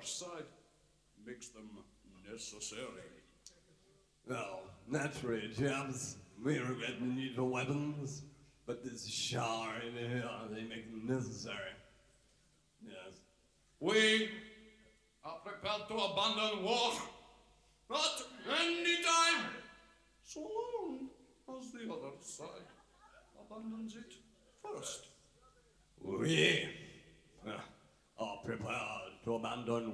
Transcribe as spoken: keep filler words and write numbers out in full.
side makes them necessary. Well, naturally, chaps, we regret the need for weapons, but this shower in here, they make them necessary. Yes. We are prepared to abandon war at any time, so long as the other side abandons it first. We uh, are prepared to abandon